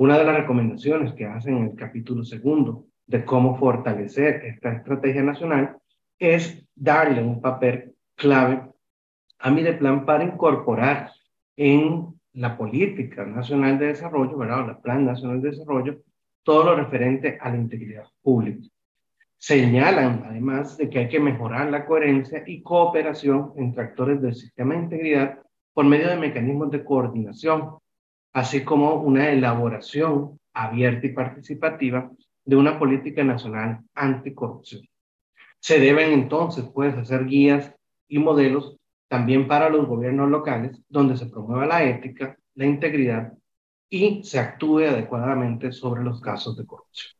Una de las recomendaciones que hacen en el capítulo segundo de cómo fortalecer esta estrategia nacional es darle un papel clave a Mideplan para incorporar en la política nacional de desarrollo, ¿verdad? O el Plan Nacional de Desarrollo, todo lo referente a la integridad pública. Señalan además de que hay que mejorar la coherencia y cooperación entre actores del sistema de integridad por medio de mecanismos de coordinación, así como una elaboración abierta y participativa de una política nacional anticorrupción. Se deben entonces, pues, hacer guías y modelos también para los gobiernos locales, donde se promueva la ética, la integridad y se actúe adecuadamente sobre los casos de corrupción.